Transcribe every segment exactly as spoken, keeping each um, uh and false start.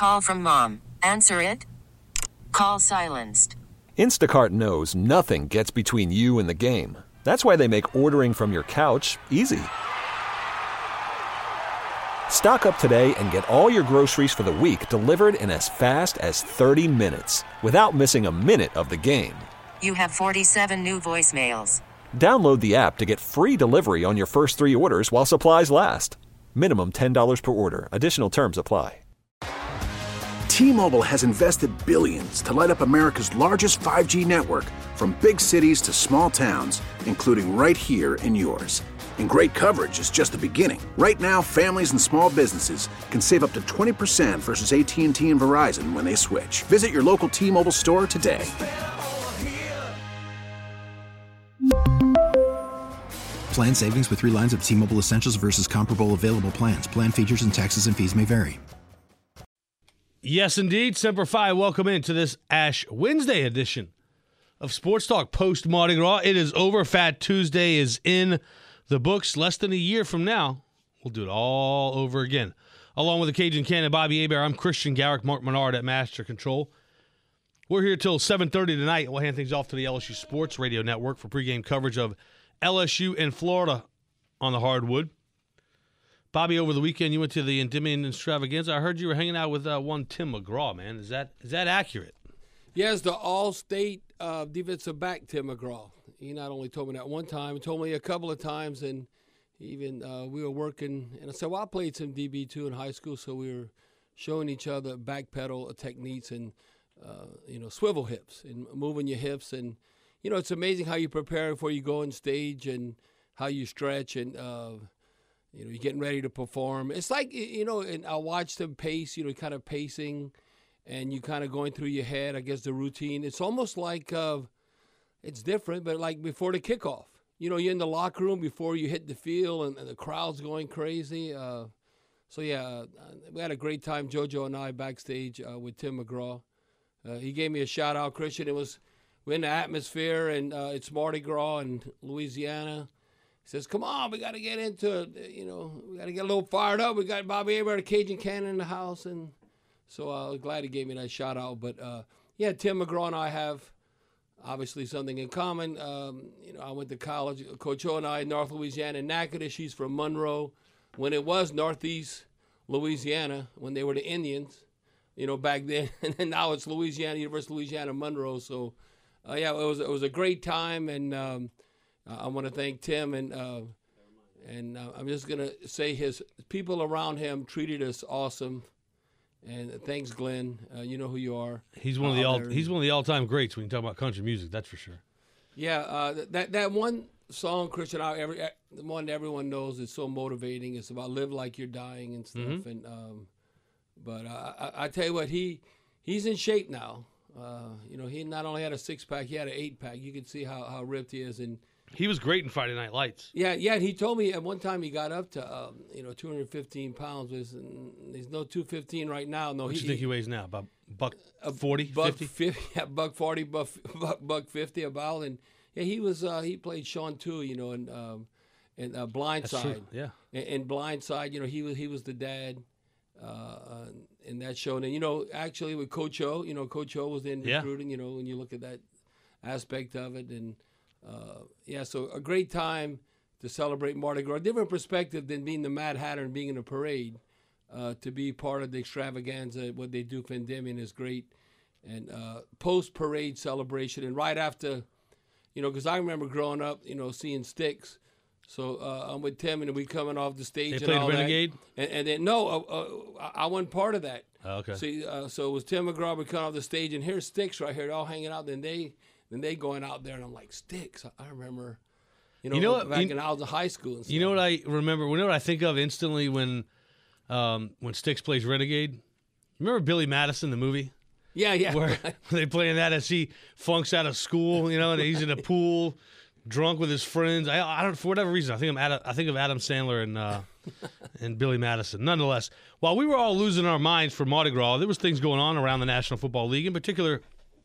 Call from mom. Answer it. Call silenced. Instacart knows nothing gets between you and the game. That's why they make ordering from your couch easy. Stock up today and get all your groceries for the week delivered in as fast as thirty minutes without missing a minute of the game. You have forty-seven new voicemails. Download the app to get free delivery on your first three orders while supplies last. Minimum ten dollars per order. Additional terms apply. T-Mobile has invested billions to light up America's largest five G network, from big cities to small towns, including right here in yours. And great coverage is just the beginning. Right now, families and small businesses can save up to twenty percent versus A T and T and Verizon when they switch. Visit your local T-Mobile store today. Plan savings with three lines of T-Mobile Essentials versus comparable available plans. Plan features and taxes and fees may vary. Yes, indeed. Semper Fi, welcome into this Ash Wednesday edition of Sports Talk post Mardi Gras. It is over. Fat Tuesday is in the books. Less than a year from now, we'll do it all over again. Along with the Cajun Cannon, Bobby Hebert, I'm Christian Garrick, Mark Menard at Master Control. We're here till seven thirty tonight. We'll hand things off to the L S U Sports Radio Network for pregame coverage of L S U in Florida on the hardwood. Bobby, over the weekend, you went to the Endymion Extravaganza. I heard you were hanging out with uh, one Tim McGraw, man. Is that is that accurate? Yes, the all-state uh, defensive back, Tim McGraw. He not only told me that one time, he told me a couple of times, and even uh, we were working. And I said, well, I played some D B too in high school, so we were showing each other back pedal techniques and, uh, you know, swivel hips and moving your hips. And, you know, it's amazing how you prepare before you go on stage and how you stretch and, uh, you know, you're getting ready to perform. It's like, you know, and I watched them pace, you know, kind of pacing, and you kind of going through your head, I guess, the routine. It's almost like uh, it's different, but like before the kickoff. You know, you're in the locker room before you hit the field, and, and the crowd's going crazy. Uh, so, yeah, uh, we had a great time, JoJo and I, backstage uh, with Tim McGraw. Uh, he gave me a shout-out, Christian. It was, we're in the atmosphere, and uh, it's Mardi Gras in Louisiana. He says, come on, we got to get into it. You know, we got to get a little fired up. We got Bobby Hebert, the Cajun Cannon in the house. And so I was glad he gave me that shout out. But, uh, yeah, Tim McGraw and I have obviously something in common. Um, you know, I went to college. Coach O and I, North Louisiana, in Natchitoches. She's from Monroe. When it was Northeast Louisiana, when they were the Indians, you know, back then. And then now it's Louisiana, University of Louisiana, Monroe. So, uh, yeah, it was, it was a great time. And, um, I want to thank Tim, and uh, and uh, I'm just going to say his people around him treated us awesome. And thanks, Glenn. Uh, you know who you are. He's one of the all, he's one of the all-time greats when you talk about country music. That's for sure. Yeah, uh, that that one song, Christian, I, every the one everyone knows is so motivating. It's about live like you're dying and stuff. Mm-hmm. And um, but uh, I, I tell you what, he he's in shape now. Uh, you know, he not only had a six-pack, he had an eight-pack. You can see how how ripped he is. And he was great in Friday Night Lights. Yeah, yeah. He told me at one time he got up to, um, you know, two hundred fifteen pounds. He's, he's no two fifteen right now. No, what do you he, think he weighs now? About buck forty, buck fifty? fifty, yeah, buck forty, buck, buck, buck fifty about. And yeah, he was uh, he played Sean too, you know, in um, in uh, Blindside. Yeah. In, in Blindside, you know, he was he was the dad uh, in that show. And you know, actually with Coach O, you know, Coach O was in recruiting. Yeah. You know, when you look at that aspect of it. And Uh, yeah, so a great time to celebrate Mardi Gras. Different perspective than being the Mad Hatter and being in a parade. Uh, to be part of the extravaganza, what they do for Endymion is great. And uh, post-parade celebration. And right after, you know, because I remember growing up, you know, seeing Styx. So uh, I'm with Tim, and we coming off the stage. They and played all Renegade? That. And, and then, no, uh, uh, I wasn't part of that. Oh, okay. See, uh, so it was Tim McGraw, we come off the stage, and here's Styx right here, all hanging out. Then they... Then they going out there, and I'm like, Styx. I remember, you know, you know what, back you, in I was in high school. And stuff. You know what I remember? You know what I think of instantly when um, when Styx plays Renegade? Remember Billy Madison, the movie? Yeah, yeah. Where they playing that as he flunks out of school, you know, and he's in a pool, drunk with his friends. I, I don't, for whatever reason, I think I'm Adam, I think of Adam Sandler and uh, and Billy Madison. Nonetheless, while we were all losing our minds for Mardi Gras, there was things going on around the National Football League, in particular.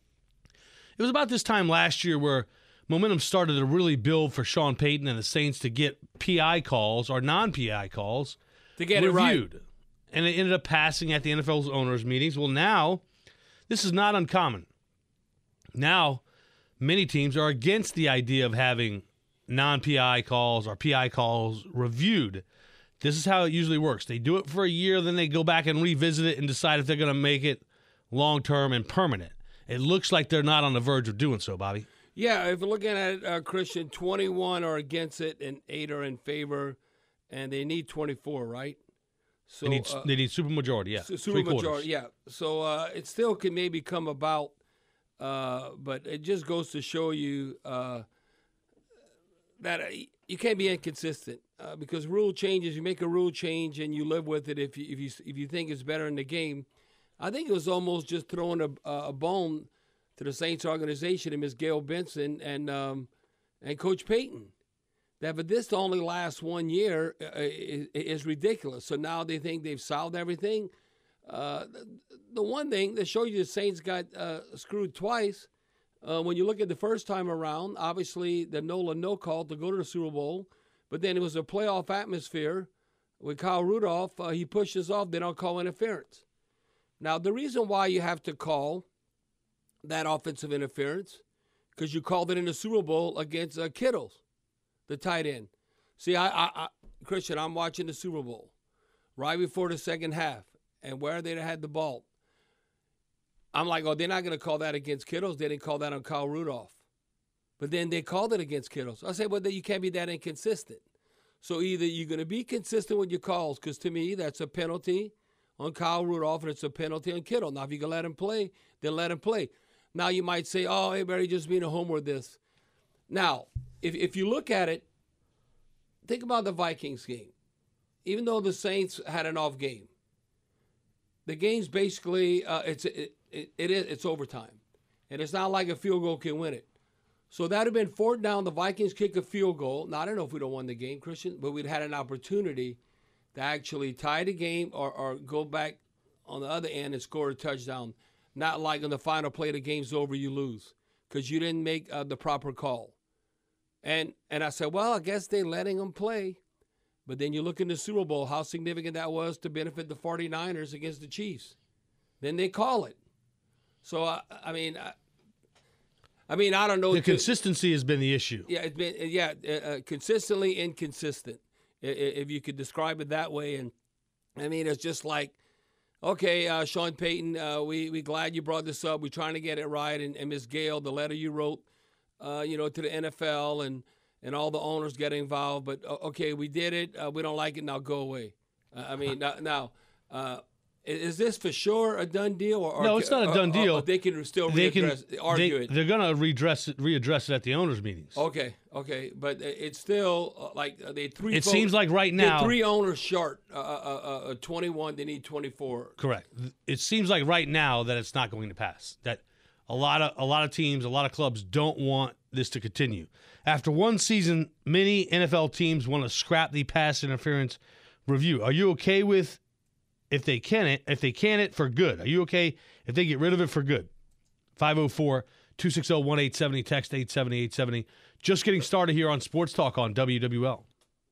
It was about this time last year where momentum started to really build for Sean Payton and the Saints to get P I calls or non-P I calls to get reviewed. it right. and it ended up passing at the N F L's owners' meetings. Well, now, this is not uncommon. Now, many teams are against the idea of having non-P I calls or P I calls reviewed. This is how it usually works. They do it for a year, then they go back and revisit it and decide if they're going to make it long-term and permanent. It looks like they're not on the verge of doing so, Bobby. Yeah, if you're looking at it, uh, Christian, twenty-one are against it and eight are in favor, and they need twenty-four, right? So They need, uh, they need supermajority, yeah. Super Three quarters. majority, yeah. So uh, it still can maybe come about, uh, but it just goes to show you uh, that uh, you can't be inconsistent uh, because rule changes. You make a rule change and you live with it. If you if you if you think it's better in the game, I think it was almost just throwing a, a bone to the Saints organization and Miz Gail Benson and um, and Coach Payton. That but this only lasts one year uh, is, is ridiculous. So now they think they've solved everything. Uh, the, the one thing that shows you the Saints got uh, screwed twice. Uh, when you look at the first time around, obviously the Nola no call to go to the Super Bowl, but then it was a playoff atmosphere with Kyle Rudolph. Uh, he pushes off. They don't call interference. Now the reason why you have to call that offensive interference because you called it in the Super Bowl against uh, Kittles, the tight end. See, I, I, I, Christian, I'm watching the Super Bowl right before the second half, and where they had the ball, I'm like, oh, they're not going to call that against Kittles. They didn't call that on Kyle Rudolph. But then they called it against Kittles. I say, well, then you can't be that inconsistent. So either you're going to be consistent with your calls, because to me, that's a penalty on Kyle Rudolph, and it's a penalty on Kittle. Now, if you can let him play, then let him play. Now, you might say, oh, hey, Barry, just being a homer with this. Now, if if you look at it, think about the Vikings game. Even though the Saints had an off game, the game's basically, uh, it's it, it, it is it's overtime. And it's not like a field goal can win it. So that would have been fourth down. The Vikings kick a field goal. Now, I don't know if we'd have won the game, Christian, but we'd had an opportunity to actually tie the game or, or go back on the other end and score a touchdown. Not like on the final play, the game's over, you lose because you didn't make uh, the proper call. And and I said, well, I guess they're letting them play. But then you look in the Super Bowl, how significant that was to benefit the 49ers against the Chiefs. Then they call it. So, uh, I mean, I, I mean, I don't know. The consistency has been the issue. Yeah, it's been yeah uh, consistently inconsistent, if you could describe it that way. And, I mean, it's just like, okay, uh, Sean Payton, uh, we we glad you brought this up. We're trying to get it right. And, and Miz Gail, the letter you wrote, uh, you know, to the N F L and, and all the owners get involved. But, uh, okay, we did it. Uh, we don't like it. Now go away. Uh, I mean, now, now uh, is this for sure a done deal? Or, no, it's not a done or, deal. Or, or they can still they readdress, can, argue they, it. They're going to readdress it, readdress it at the owners' meetings. Okay, okay. But it's still uh, like uh, they three It folks, seems like right now. three owners short. Uh, uh, uh, twenty-one, they need twenty-four. Correct. It seems like right now that it's not going to pass. That a lot of a lot of teams, a lot of clubs don't want this to continue. After one season, many N F L teams want to scrap the pass interference review. Are you okay with if they can it, if they can it for good? Are you okay if they get rid of it for good? five oh four, two six zero, one eight seven zero, text eight seventy, eight seventy. Just getting started here on Sports Talk on W W L.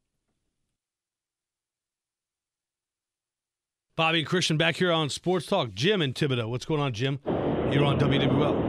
Bobby and Christian back here on Sports Talk. Jim in Thibodaux. What's going on, Jim? You're on W W L.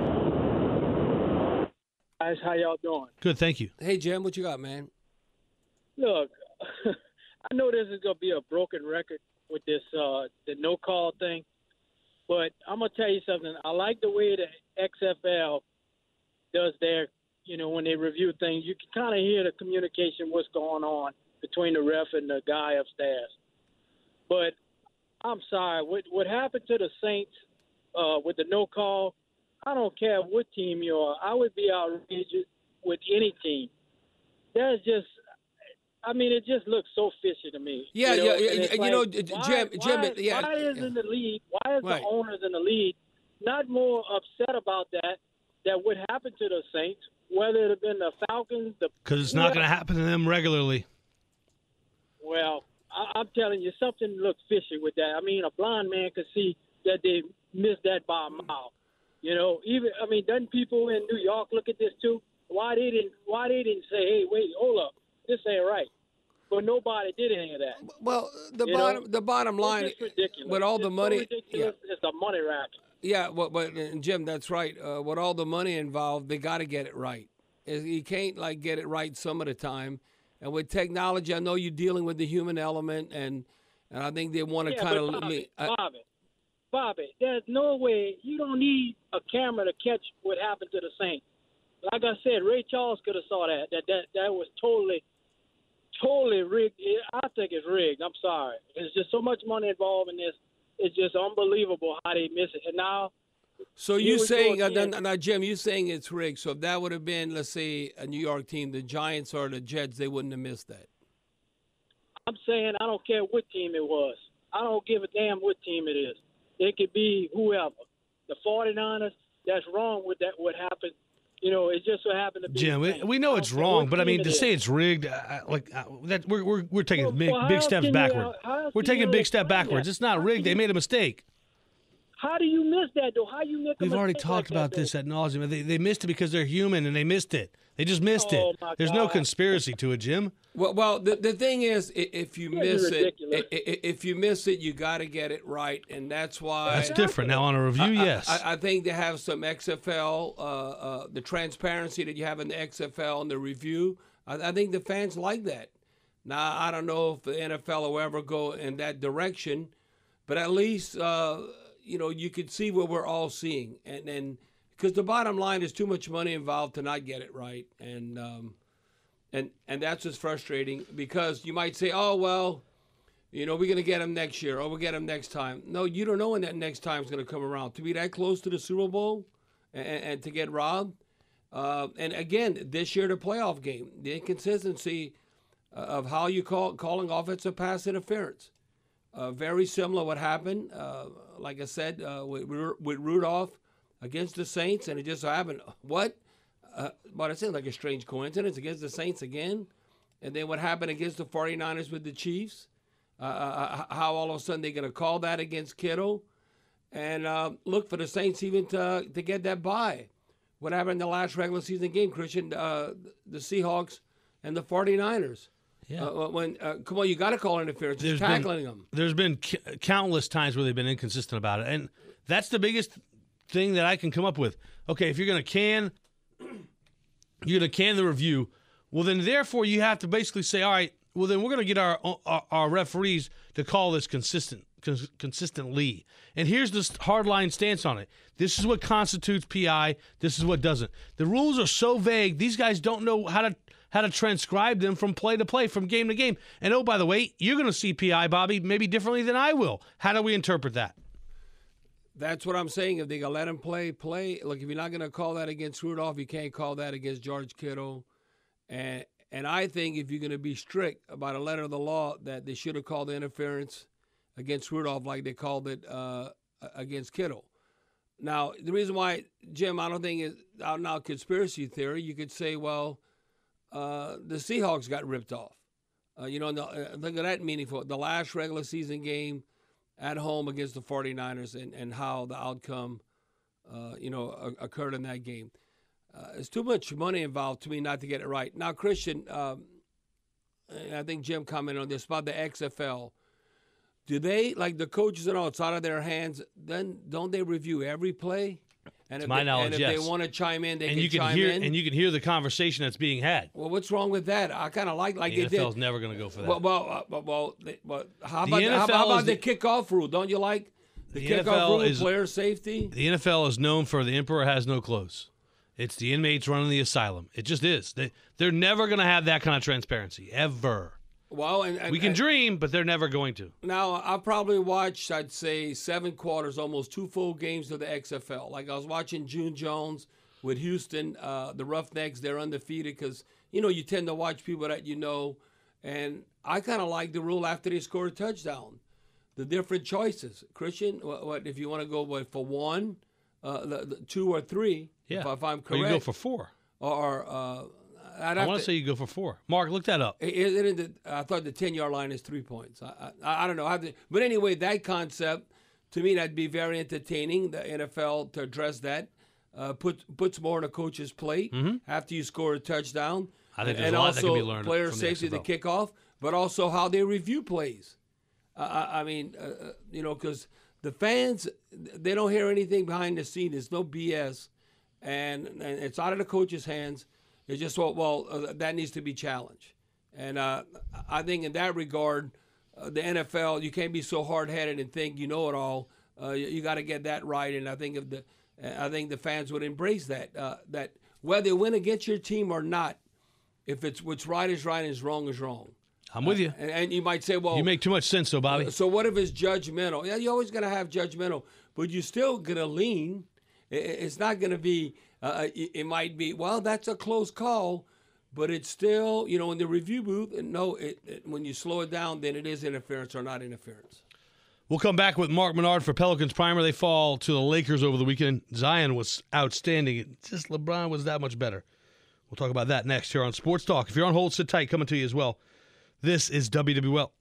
Guys, how y'all doing? Good, thank you. Hey, Jim, what you got, man? Look, I know this is going to be a broken record with this uh, the no call thing, but I'm going to tell you something. I like the way the X F L does their, you know, when they review things, you can kind of hear the communication, what's going on between the ref and the guy upstairs. But I'm sorry, what what happened to the Saints uh, with the no call, I don't care what team you are. I would be outraged with any team. That's just, I mean, it just looks so fishy to me. Yeah, you know? yeah, and yeah. like, You know, why, Jim, Jim, why, yeah. Why is yeah. in the league? Why is Right. the owners in the league not more upset about that? That would happen to the Saints, whether it have been the Falcons, the Because it's not going to happen to them regularly. Well, I, I'm telling you, something looks fishy with that. I mean, a blind man could see that they missed that by a mile. You know, even I mean, doesn't people in New York look at this too? Why they didn't? Why they didn't say, "Hey, wait, hold up, this ain't right"? but nobody did any of that. Well, the You bottom know? the bottom line, It's just ridiculous. with all it's the so money, ridiculous. It's a money racket. yeah, but, but and Jim, that's right. Uh, with all the money involved, they got to get it right. You can't like get it right some of the time. And with technology, I know you're dealing with the human element, and and I think they want to Yeah, kind but of. Bobby, I, Bobby, Bobby, there's no way you don't need a camera to catch what happened to the Saints. Like I said, Ray Charles could have saw that. That that that was totally, totally rigged. I think it's rigged. I'm sorry. There's just so much money involved in this. It's just unbelievable how they miss it. And now. So Here you we saying go uh, again. now, now, Jim? You saying it's rigged? So if that would have been, let's say, a New York team, the Giants or the Jets, they wouldn't have missed that. I'm saying I don't care what team it was. I don't give a damn what team it is. It could be whoever. The 49ers, that's wrong with that. What happened? You know, it just so happened to be. Jim, the we, Saints. we know I it's don't care wrong, what but I team mean it to is. say it's rigged, uh, like uh, that, we're we're we're taking Well, big well, big how steps can you, backward. uh, how We're can taking a you big step explain backwards. that? It's not How rigged. can They you- made a mistake. How do you miss that though? How you make? a We've already mistake talked like about that, this though? ad nauseum. They, they missed it because they're human and they missed it. They just missed Oh, it. my There's no God. conspiracy to it, Jim. Well, well, the, the thing is, i- if you This miss is it, ridiculous. i- i- if you miss it, you got to get it right, and that's why. That's different. Now on a review, I- yes. I, I think they have some X F L, uh, uh, the transparency that you have in the X F L and the review. I, I think the fans like that. Now, I don't know if the N F L will ever go in that direction, but at least, uh, you know, you could see what we're all seeing. And then, because the bottom line is too much money involved to not get it right. And, um, and, and that's what's frustrating, because you might say, oh, well, you know, we're going to get him next year, or we'll get him next time. No, you don't know when that next time is going to come around. To be that close to the Super Bowl and, and to get robbed. Uh, and again, this year, the playoff game, the inconsistency uh, of how you call calling offensive pass interference. Uh, very similar what happened, uh, like I said, uh, with, with Rudolph against the Saints, and it just so happened. What? Uh, but it seems like a strange coincidence against the Saints again. And then what happened against the 49ers with the Chiefs? Uh, uh, how all of a sudden they're going to call that against Kittle, and uh, look for the Saints even to to get that bye. What happened in the last regular season game, Christian? Uh, the Seahawks and the 49ers. Yeah. Uh, when uh, come on, you got to call interference. Just There's tackling been, them. There's been c- countless times where they've been inconsistent about it, and that's the biggest thing that I can come up with. Okay, if you're going to can, you're going to can the review. Well, then therefore you have to basically say, all right, well then we're going to get our, our our referees to call this consistent cons- consistently. And here's this hardline stance on it. This is what constitutes P I. This is what doesn't. The rules are so vague. These guys don't know how to how to transcribe them from play to play, from game to game. And oh, by the way, you're going to see P I, Bobby, maybe differently than I will. How do we interpret that? That's what I'm saying. If they gonna let him play, play. Look, if you're not gonna call that against Rudolph, you can't call that against George Kittle. And and I think if you're gonna be strict about a letter of the law, that they should have called the interference against Rudolph like they called it uh, against Kittle. Now, the reason why, Jim, I don't think it's out now conspiracy theory. You could say, well, uh, the Seahawks got ripped off. Uh, you know, the, uh, look at that meaningful. The last regular season game at home against the 49ers, and, and how the outcome, uh, you know, occurred in that game. Uh, there's too much money involved to me not to get it right. Now, Christian, um, I think Jim commented on this about the X F L. Do they, like the coaches and all, it's out of their hands, then don't they review every play? And To if my they, knowledge, and if yes. they want to chime in, they and can, you can chime hear in. and you can hear the conversation that's being had. Well, what's wrong with that? I kind of like like The they N F L's did. never going to go for that. Well, well, uh, well, well, they, well how The about N how, F L how about is the, the- kickoff rule? Don't you like the, The N F L kickoff rule? is- Player safety. The N F L is known for the emperor has no clothes. It's the inmates running the asylum. It just is. They, they're never going to have that kind of transparency, ever. Well, and, and We can and dream, but they're never going to. now I probably watched, I'd say, seven quarters, almost two full games of the X F L. Like I was watching June Jones with Houston, uh, the Roughnecks. They're undefeated because you know you tend to watch people that you know, and I kind of like the rule after they score a touchdown, the different choices. Christian, what, what if you want to go what, for one, uh, the, the two or three? Yeah. If, if I'm Or correct. you go for four. Or uh, I'd I have want to to say you go for four. Mark, look that up. Isn't it the, I thought the ten-yard line is three points. I, I, I don't know. I have to, but anyway, that concept, to me, that'd be very entertaining, the N F L to address that. Uh, put, puts more on a coach's plate after you score a touchdown. Mm-hmm. I think there's and a lot that also can be learned player from the safety, X the F L. kickoff. but also how they review plays. Uh, I mean, uh, you know, because the fans, they don't hear anything behind the scene. There's no B S, and, and it's out of the coach's hands. It's just, well, well uh, that needs to be challenged. And uh, I think in that regard, uh, the N F L, you can't be so hard-headed and think you know it all. Uh, you you got to get that right, and I think if the I think the fans would embrace that. Uh, that whether you win against your team or not, if it's what's right is right and is wrong is wrong. I'm with you. Uh, and, and you might say, well, you make too much sense, though, Bobby. So what if it's judgmental? Yeah, you're always going to have judgmental, but you're still going to lean. It, it's not going to be. Uh, it, it might be. Well, that's a close call, but it's still, you know, in the review booth. No, it, it, when you slow it down, then it is interference or not interference. We'll come back with Mark Menard for Pelicans Primer. They fall to the Lakers over the weekend. Zion was outstanding. It's just LeBron was that much better. We'll talk about that next here on Sports Talk. If you're on hold, sit tight. Coming to you as well. This is W W L.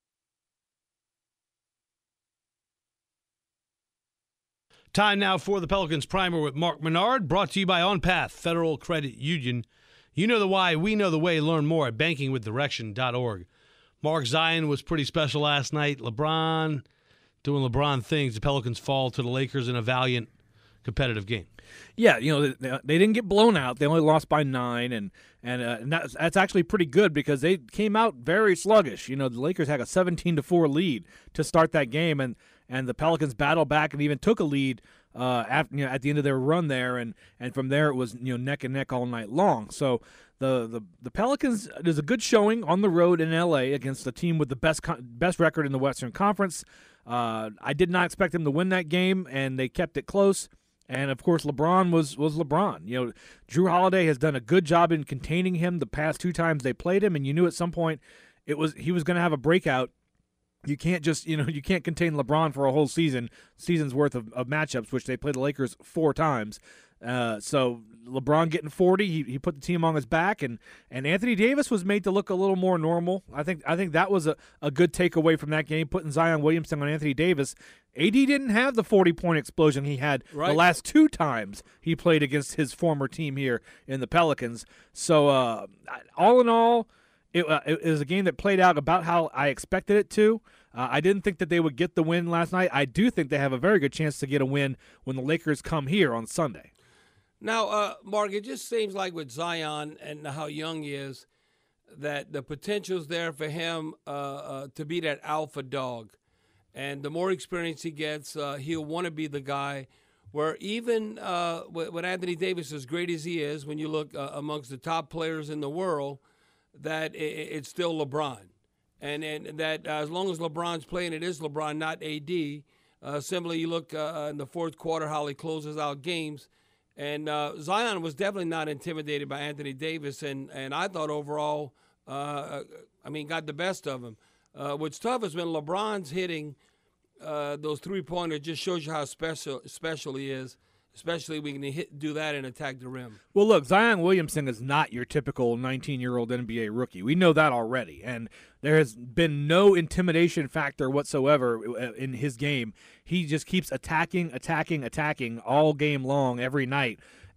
Time now for the Pelicans Primer with Mark Menard, brought to you by OnPath Federal Credit Union. You know the why, we know the way. Learn more at banking with direction dot org. Mark, Zion was pretty special last night. LeBron doing LeBron things. The Pelicans fall to the Lakers in a valiant, competitive game. Yeah, you know, they, they didn't get blown out. They only lost by nine, and and, uh, and that's, that's actually pretty good because they came out very sluggish. You know, the Lakers had a seventeen to four lead to start that game, and, and the Pelicans battled back and even took a lead uh, after, you know, at the end of their run there, and, and from there it was, you know, neck and neck all night long. So the the, the Pelicans, there's a good showing on the road in L A against the team with the best best record in the Western Conference. Uh, I did not expect them to win that game, and they kept it close. And, of course, LeBron was was LeBron. You know, Drew Holiday has done a good job in containing him the past two times they played him, and you knew at some point it was he was going to have a breakout. You can't just, you know, you can't contain LeBron for a whole season, season's worth of, of matchups, which they played the Lakers four times. Uh, so LeBron getting forty, he he put the team on his back, and, and Anthony Davis was made to look a little more normal. I think I think that was a, a good takeaway from that game, putting Zion Williamson on Anthony Davis. A D didn't have the forty-point explosion he had right. the last two times he played against his former team here in the Pelicans. So uh, all in all, it, uh, it was a game that played out about how I expected it to. Uh, I didn't think that they would get the win last night. I do think they have a very good chance to get a win when the Lakers come here on Sunday. Now, uh, Mark, it just seems like with Zion and how young he is, that the potential's there for him uh, uh, to be that alpha dog. And the more experience he gets, uh, he'll want to be the guy where even uh, with Anthony Davis, as great as he is, when you look uh, amongst the top players in the world, that it, it's still LeBron. And, and that uh, as long as LeBron's playing, it is LeBron, not A D. Uh, similarly, you look uh, in the fourth quarter, how he closes out games. And uh, Zion was definitely not intimidated by Anthony Davis, and, and I thought overall, uh, I mean, got the best of him. Uh, what's tough is when LeBron's hitting uh, those three-pointers, just shows you how special special he is, especially when he can hit, do that and attack the rim. Well, look, Zion Williamson is not your typical nineteen-year-old N B A rookie. We know that already, and there has been no intimidation factor whatsoever in his game. He just keeps attacking, attacking, attacking all game long, every night.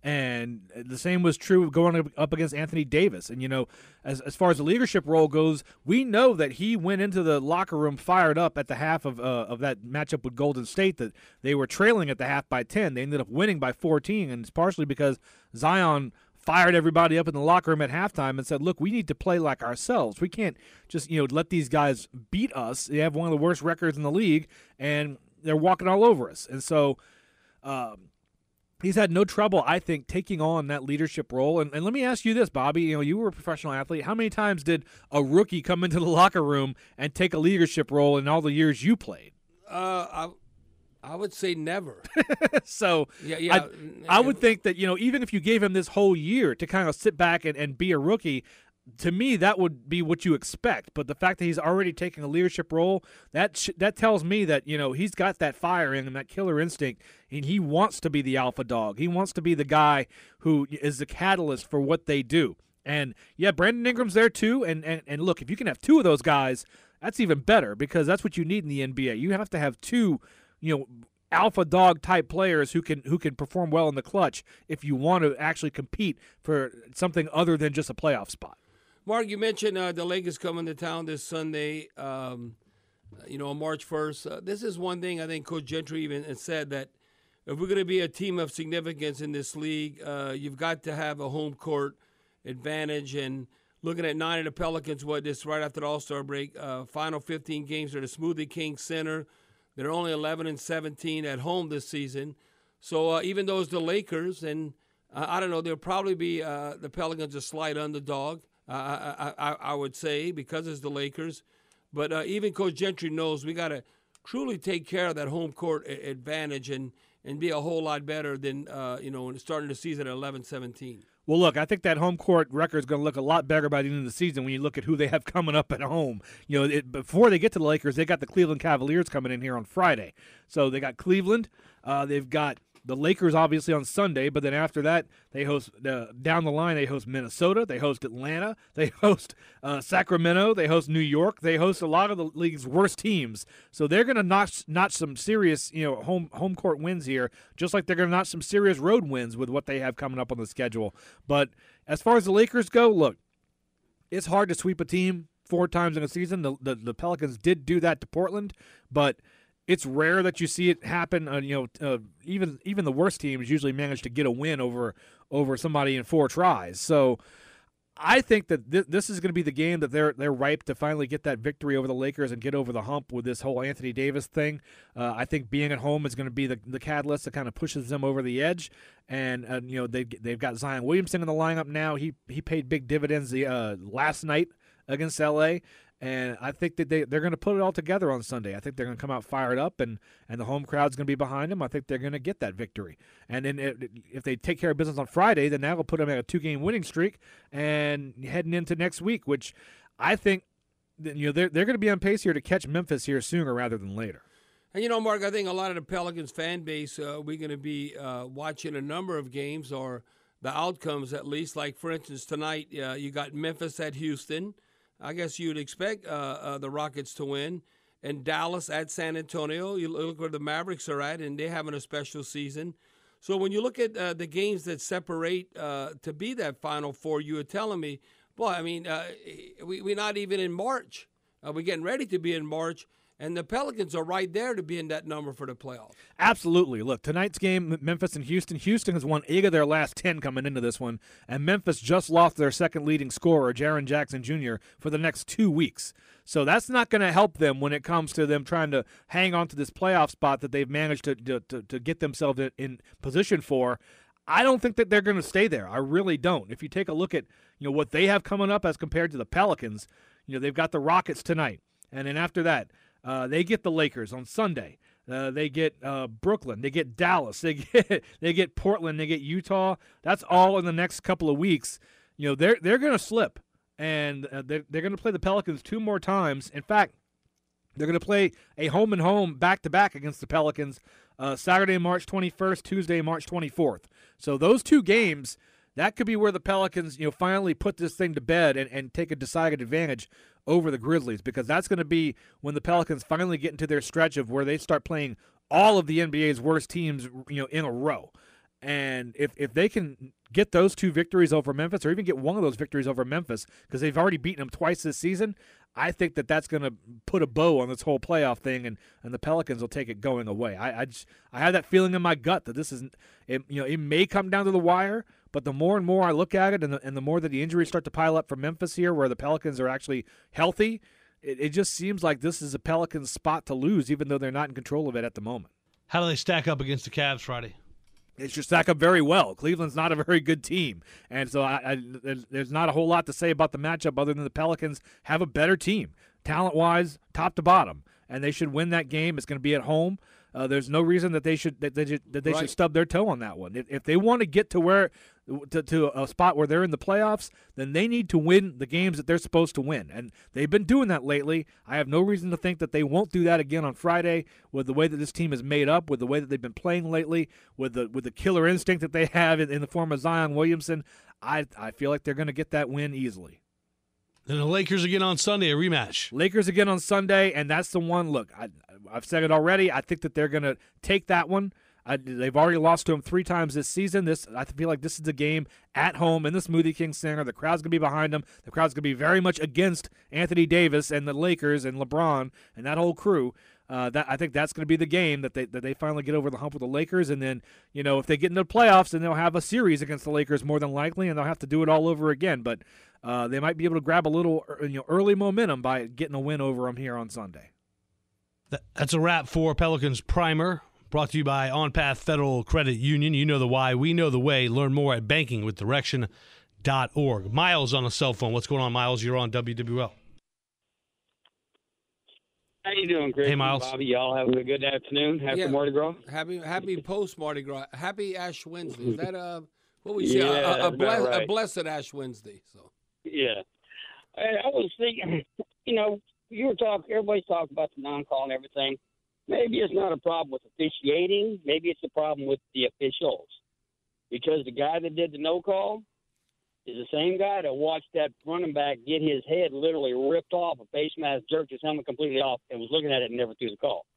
And the same was true going up against Anthony Davis. And, you know, as as far as the leadership role goes, we know that he went into the locker room fired up at the half of uh, of that matchup with Golden State, that they were trailing at the half by ten. They ended up winning by fourteen, and it's partially because Zion fired everybody up in the locker room at halftime and said, look, we need to play like ourselves. We can't just, you know, let these guys beat us. They have one of the worst records in the league, and they're walking all over us. And so um, he's had no trouble, I think, taking on that leadership role. And, and let me ask you this, Bobby. You know, you were a professional athlete. How many times did a rookie come into the locker room and take a leadership role in all the years you played? Uh, I, I would say never. so yeah, yeah. I, I would think that, you know, even if you gave him this whole year to kind of sit back and, and be a rookie, to me, that would be what you expect. But the fact that he's already taking a leadership role, that sh- that tells me that, you know, he's got that fire in him, that killer instinct, and he wants to be the alpha dog. He wants to be the guy who is the catalyst for what they do. And, yeah, Brandon Ingram's there too. And, and, and look, if you can have two of those guys, that's even better, because that's what you need in the N B A. You have to have two, you know, alpha dog type players who can who can perform well in the clutch if you want to actually compete for something other than just a playoff spot. Mark, you mentioned uh, the Lakers coming to town this Sunday, um, you know, on March first. Uh, this is one thing I think Coach Gentry even said, that if we're going to be a team of significance in this league, uh, you've got to have a home court advantage. And looking at nine of the Pelicans, what, this right after the All-Star break, uh, final fifteen games are the Smoothie King Center. They're only eleven and seventeen at home this season. So uh, even though it's the Lakers, and uh, I don't know, there'll probably be uh, the Pelicans a slight underdog. Uh, I, I, I would say, because it's the Lakers. But uh, even Coach Gentry knows we got to truly take care of that home court a- advantage and, and be a whole lot better than, uh, you know, starting the season at eleven seventeen. Well, look, I think that home court record is going to look a lot better by the end of the season when you look at who they have coming up at home. You know, it, before they get to the Lakers, they got the Cleveland Cavaliers coming in here on Friday. So they got Cleveland. Uh, they've got the Lakers, obviously, on Sunday, but then after that, they host uh, down the line. They host Minnesota, they host Atlanta, they host uh, Sacramento, they host New York, they host a lot of the league's worst teams. So they're going to notch notch some serious, you know, home home court wins here, just like they're going to notch some serious road wins with what they have coming up on the schedule. But as far as the Lakers go, look, it's hard to sweep a team four times in a season. The the, the Pelicans did do that to Portland, but it's rare that you see it happen. Uh, you know, uh, even even the worst teams usually manage to get a win over over somebody in four tries. So I think that th- this is going to be the game that they're they're ripe to finally get that victory over the Lakers and get over the hump with this whole Anthony Davis thing. Uh, I think being at home is going to be the, the catalyst that kind of pushes them over the edge. And uh, you know they they've got Zion Williamson in the lineup now. He he paid big dividends the, uh, last night against L A. And I think that they, they're going to put it all together on Sunday. I think they're going to come out fired up, and, and the home crowd's going to be behind them. I think they're going to get that victory. And then if, if they take care of business on Friday, then that will put them at a two-game winning streak and heading into next week, which I think that, you know, they're, they're going to be on pace here to catch Memphis here sooner rather than later. And, you know, Mark, I think a lot of the Pelicans fan base, uh, we're going to be uh, watching a number of games, or the outcomes at least. Like, for instance, tonight uh, you got Memphis at Houston. I guess you'd expect uh, uh, the Rockets to win. And Dallas at San Antonio, you look where the Mavericks are at, and they're having a special season. So when you look at uh, the games that separate uh, to be that Final Four, you were telling me, boy, I mean, uh, we, we're not even in March. Uh, we're getting ready to be in March. And the Pelicans are right there to be in that number for the playoffs. Absolutely. Look, tonight's game, Memphis and Houston. Houston has won eight of their last ten coming into this one, and Memphis just lost their second leading scorer, Jaren Jackson Junior, for the next two weeks. So that's not going to help them when it comes to them trying to hang on to this playoff spot that they've managed to to, to, to get themselves in, in position for. I don't think that they're going to stay there. I really don't. If you take a look at, you know, what they have coming up as compared to the Pelicans, you know, they've got the Rockets tonight, and then after that, Uh, they get the Lakers on Sunday. Uh, they get uh, Brooklyn. They get Dallas. They get they get Portland. They get Utah. That's all in the next couple of weeks. You know, they're they're going to slip, and uh, they're they're going to play the Pelicans two more times. In fact, they're going to play a home and home back to back against the Pelicans. Uh, Saturday, March twenty-first. Tuesday, March twenty-fourth. So those two games, that could be where the Pelicans, you know, finally put this thing to bed and, and take a decided advantage over the Grizzlies, because that's going to be when the Pelicans finally get into their stretch of where they start playing all of the N B A's worst teams, you know, in a row. And if if they can get those two victories over Memphis, or even get one of those victories over Memphis, because they've already beaten them twice this season, I think that that's going to put a bow on this whole playoff thing, and, and the Pelicans will take it going away. I I, just, I have that feeling in my gut that this is, it, you know, it may come down to the wire, but the more and more I look at it, and the, and the more that the injuries start to pile up for Memphis here, where the Pelicans are actually healthy, it, it just seems like this is a Pelicans spot to lose, even though they're not in control of it at the moment. How do they stack up against the Cavs Friday? It should stack up very well. Cleveland's not a very good team, and so I, I, there's, there's not a whole lot to say about the matchup other than the Pelicans have a better team, talent-wise, top to bottom, and they should win that game. It's going to be at home. Uh, there's no reason that they should that they should, that they right. should stub their toe on that one. If, if they want to get to where to, to a spot where they're in the playoffs, then they need to win the games that they're supposed to win, and they've been doing that lately. I have no reason to think that they won't do that again on Friday with the way that this team is made up, with the way that they've been playing lately, with the with the killer instinct that they have in, in the form of Zion Williamson. I I feel like they're going to get that win easily. Then the Lakers again on Sunday, a rematch. Lakers again on Sunday, and that's the one. Look, I, I've said it already. I think that they're going to take that one. I, they've already lost to them three times this season. This I feel like this is a game at home in the Smoothie King Center. The crowd's going to be behind them. The crowd's going to be very much against Anthony Davis and the Lakers and LeBron and that whole crew. Uh, that I think that's going to be the game that they that they finally get over the hump with the Lakers, and then you know if they get into the playoffs, then they'll have a series against the Lakers more than likely, and they'll have to do it all over again. But uh, they might be able to grab a little you know early momentum by getting a win over them here on Sunday. That's a wrap for Pelicans Primer, brought to you by OnPath Federal Credit Union. You know the why, we know the way. Learn more at banking with direction dot org. Miles on a cell phone. What's going on, Miles? You're on W W L. How you doing, Chris? Hey, Miles. Bobby, y'all having a good afternoon after Yeah. Mardi Gras? Happy happy post Mardi Gras. Happy Ash Wednesday. Is that a what we say? Yeah, a, a, that's a, about bless, right. a blessed Ash Wednesday. So Yeah. I, I was thinking, you know, you were talking, everybody's talking about the non-call and everything. Maybe it's not a problem with officiating. Maybe it's a problem with the officials. Because the guy that did the no-call is the same guy that watched that running back get his head literally ripped off, a face mask, jerked his helmet completely off, and was looking at it and never threw the call.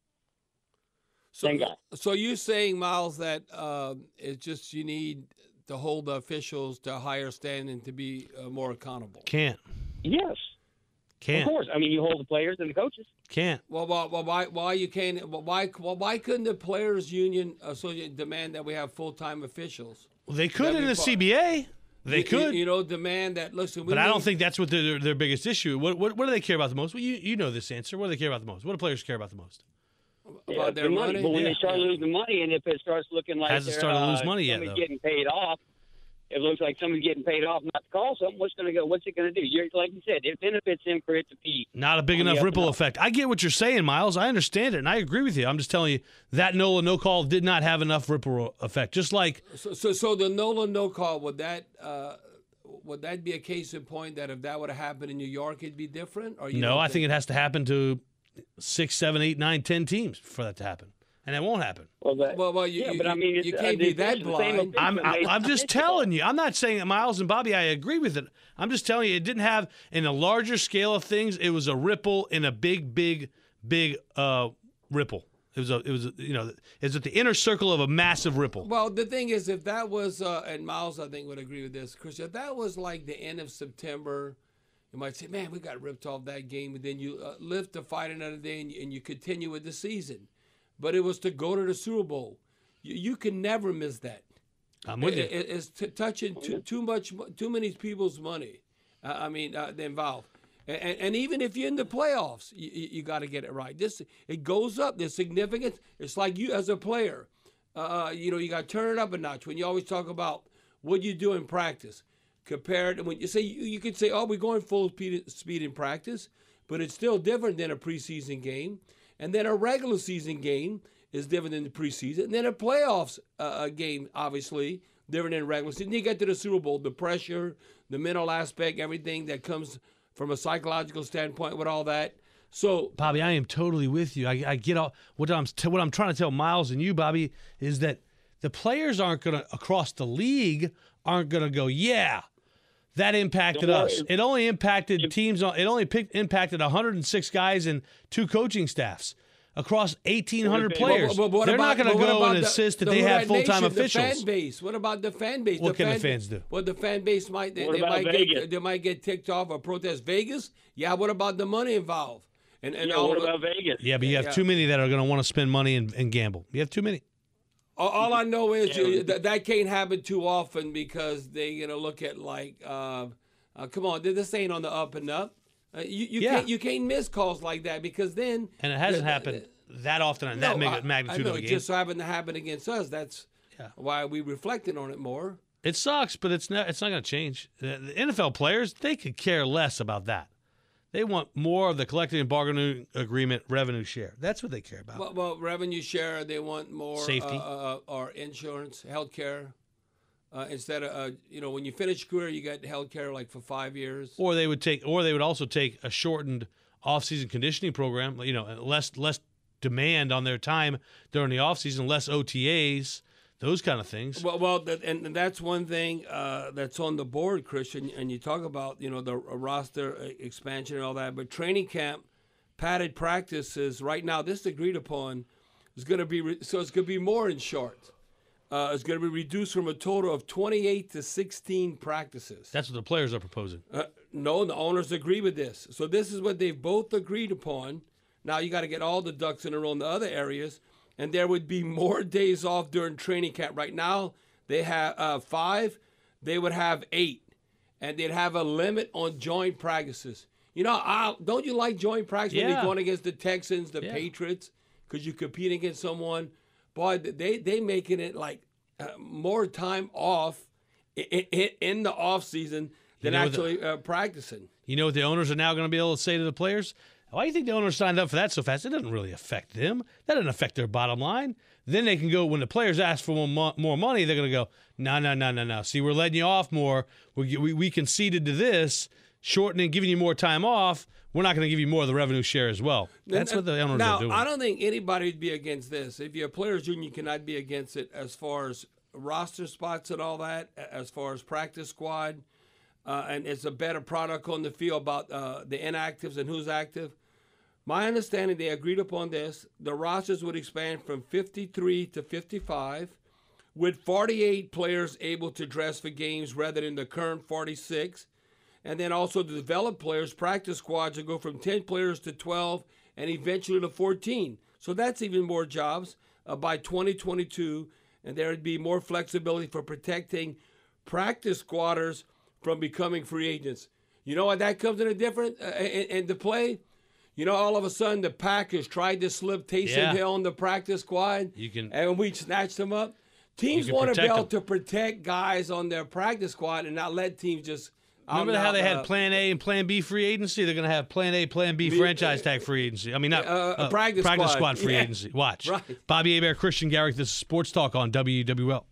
So, Same guy. so you're saying, Miles, that uh, it's just you need to hold the officials to a higher standing to be uh, more accountable. Can't. Yes. Can't. Of course. I mean, you hold the players and the coaches. Can't. Well, well, well why, why you can't? Well, why, well, why couldn't the players' union association demand that we have full time officials? Well, they could That'd in be the fun. C B A. They You- could. you, you know, demand that. Listen, we But I don't need- think that's what their their biggest issue. What, what what do they care about the most? Well, you you know this answer. What do they care about the most? What do players care about the most? about Yeah, their the money. money. But when Yeah. they start losing money, and if it starts looking like Hasn't they're, started to lose uh, money yet, somebody's though. getting paid off, if it looks like somebody's getting paid off not to call something, what's going to go? What's it going to do? You're, like you said, it benefits him for it to be. Not a big on the enough up and ripple up. effect. I get what you're saying, Miles. I understand it, and I agree with you. I'm just telling you that NOLA no call did not have enough ripple effect. Just like So, so, so the NOLA no call would that uh, would that be a case in point that if that would have happened in New York, it'd be different? Or you no, don't I think it has to happen to six, seven, eight, nine, ten teams for that to happen, and it won't happen. Well, that, Well, well, you, yeah, you, but I mean, you, it's, you uh, can't the be that official- the same blind. official I'm, I, made I'm the just official telling you. I'm not saying that Miles and Bobby, I agree with it. I'm just telling you it didn't have, in a larger scale of things, it was a ripple in a big, big, big uh, ripple. It was a, it was a, you know, it was at the inner circle of a massive ripple. Well, the thing is, if that was, uh, and Miles, I think, would agree with this, Chris, if that was like the end of September, you might say, man, we got ripped off that game, and then you uh, live to fight another day and you, and you continue with the season. But it was to go to the Super Bowl. You, you can never miss that. I'm with you. It, it- it's t- touching too, too much, too many people's money. Uh, I mean, uh, involved. And, and, and even if you're in the playoffs, you, you, you got to get it right. This it goes up. There's significance. It's like you as a player. Uh, you know, you got to turn it up a notch. When you always talk about what you do in practice, compared to when you say you, you could say, "Oh, we're going full speed, speed in practice," but it's still different than a preseason game, and then a regular season game is different than the preseason, and then a playoffs uh, game, obviously different than regular season. You get to the Super Bowl, the pressure, the mental aspect, everything that comes from a psychological standpoint with all that. So, Bobby, I am totally with you. I, I get all what I'm t- what I'm trying to tell Miles and you, Bobby, is that the players aren't going to across the league aren't going to go, yeah, that impacted Don't us. worry. It only impacted teams. on It only picked, impacted one hundred six guys and two coaching staffs across eighteen hundred But- players. But- but what They're about- not going but to what go about and the- insist that the they have Hood full time Nation, officials. The fan base. What about the fan base? What the can the fan, fans do? Well, the fan base might they, What they about might Vegas? get they might get ticked off or protest Vegas. Yeah. What about the money involved? And and Yeah, all what of the- about Vegas? Yeah, but you have Yeah. too many that are going to want to spend money and, and gamble. You have too many. All, all I know is Yeah. you, that that can't happen too often because they're gonna look at like, uh, uh, come on, this ain't on the up and up. Uh, you you Yeah. can't you can't miss calls like that because then And it hasn't the- happened that often in No, that mega, I- magnitude I know, of a it game. just so happened to happen against us. That's Yeah. why we reflected on it more. It sucks, but it's not. It's not going to change. The, the N F L players, they could care less about that. They want more of the collective bargaining agreement revenue share. That's what they care about. Well, well, revenue share. They want more Safety. uh, uh, or insurance, health care. Uh, instead of uh, you know, when you finish career, you got health care like for five years. or they would take, or they would also take a shortened off-season conditioning program. You know, less less demand on their time during the offseason, less O T As, those kind of things. Well, well, that, and, and that's one thing uh, that's on the board, Christian. And you talk about you know the roster expansion and all that, but training camp, padded practices right now. This is agreed upon. is going to be re- so it's going to be more in short. Uh, it's going to be reduced from a total of twenty-eight to sixteen practices. That's what the players are proposing. Uh, no, the owners agree with this. So this is what they've both agreed upon. Now you got to get all the ducks in a row in the other areas, and there would be more days off during training camp. Right now they have uh, five. They would have eight, and they'd have a limit on joint practices. You know, I, don't you like joint practice yeah. when you're going against the Texans, the yeah. Patriots, because you compete against someone? Boy, they they making it like uh, more time off in, in, in the off season than you know actually the, uh, practicing. You know what the owners are now going to be able to say to the players? Why do you think the owners signed up for that so fast? It doesn't really affect them. That doesn't affect their bottom line. Then they can go, when the players ask for more, more money, they're going to go, no, no, no, no, no. See, we're letting you off more. We, we, we conceded to this, shortening, giving you more time off. We're not going to give you more of the revenue share as well. That's what the owners now, are doing. I don't think anybody would be against this. If you're a players' union, you cannot be against it as far as roster spots and all that, as far as practice squad. Uh, and it's a better product on the field about uh, the inactives and who's active. My understanding, they agreed upon this. The rosters would expand from fifty-three to fifty-five, with forty-eight players able to dress for games rather than the current forty-six. And then also the developed players, practice squads, will go from ten players to twelve and eventually to fourteen. So that's even more jobs uh, by twenty twenty-two. And there would be more flexibility for protecting practice squatters from becoming free agents. You know what that comes in a different uh, in, in the play? You know, all of a sudden the Packers tried to slip Taysom Yeah. Hill on the practice squad, You can, and we snatched him up. Teams can want to be protect able them. to protect guys on their practice squad and not let teams just out remember and how out, they had uh, Plan A and Plan B free agency? They're going to have Plan A, Plan B Me- franchise tag free agency. I mean, not Uh, a practice squad. squad free Yeah. agency. Watch. Right. Bobby Hebert, Christian Garrick, this is Sports Talk on W W L.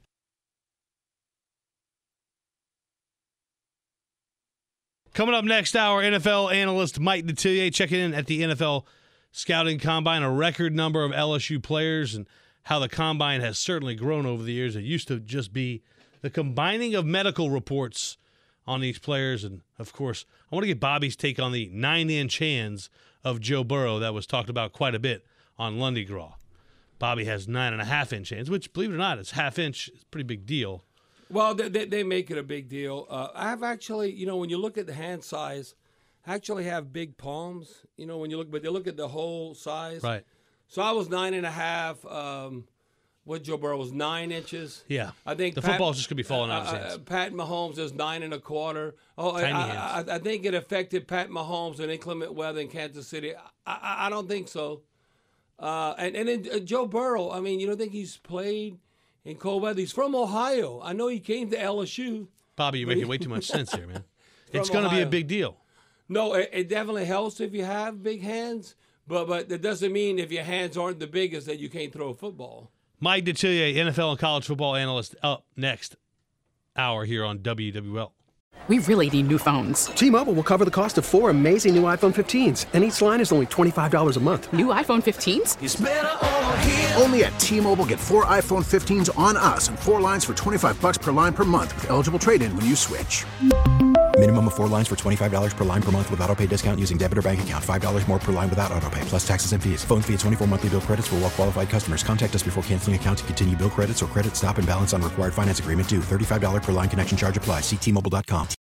Coming up next hour, N F L analyst Mike Detillier checking in at the N F L Scouting Combine, a record number of L S U players, and how the Combine has certainly grown over the years. It used to just be the combining of medical reports on these players. And, of course, I want to get Bobby's take on the nine-inch hands of Joe Burrow that was talked about quite a bit on Lundy Gras. Bobby has nine and a half inch hands, which, believe it or not, it's half inch. It's a pretty big deal. Well, they, they, they make it a big deal. Uh, I have actually, you know, when you look at the hand size, I actually have big palms. You know, when you look, but they look at the whole size. Right. So I was nine and a half. Um, what Joe Burrow was nine inches. Yeah. I think the Pat, football's just going to be falling out of his uh, hands. uh, Pat Mahomes is nine and a quarter. Oh, Tiny I, hands. I, I think it affected Pat Mahomes in inclement weather in Kansas City. I, I, I don't think so. Uh, and and then uh, Joe Burrow, I mean, you don't think he's played in cold weather? He's from Ohio. I know he came to L S U. Bobby, you're making way too much sense here, man. From It's going to be a Ohio. big deal. No, it, it definitely helps if you have big hands, but but that doesn't mean if your hands aren't the biggest that you can't throw a football. Mike Detillier, N F L and college football analyst, up next hour here on W W L. We really need new phones. T-Mobile will cover the cost of four amazing new iPhone fifteens, and each line is only twenty-five dollars a month. New iPhone fifteens? It's better over here. Only at T-Mobile, get four iPhone fifteens on us and four lines for twenty-five bucks per line per month with eligible trade-in when you switch. Minimum of four lines for twenty-five dollars per line per month with autopay discount using debit or bank account. five dollars more per line without autopay, plus taxes and fees. Phone fee at twenty-four monthly bill credits for well-qualified customers. Contact us before canceling account to continue bill credits or credit stop and balance on required finance agreement due. thirty-five dollars per line connection charge applies. See T Mobile dot com.